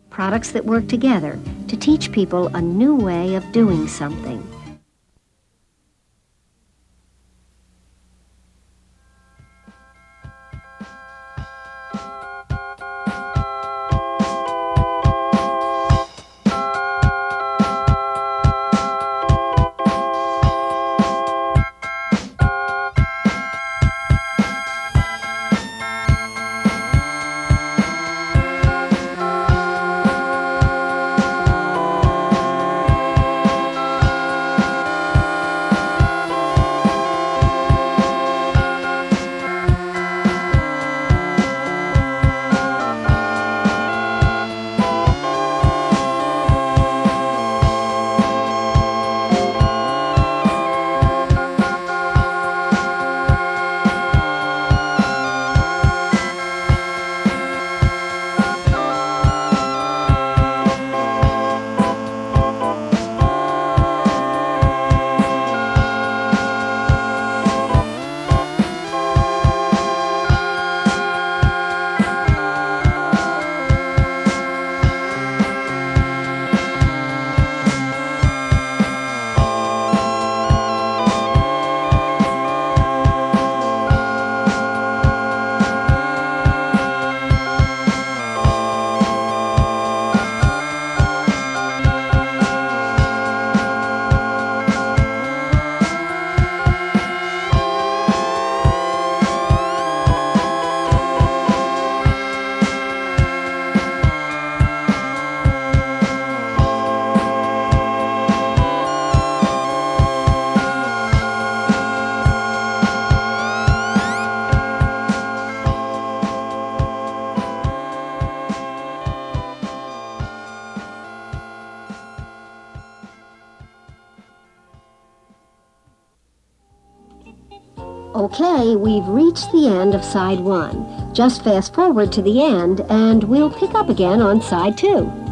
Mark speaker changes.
Speaker 1: products that work together to teach people a new way of doing something. Okay, we've reached the end of side 1. Just fast forward to the end and we'll pick up again on side 2.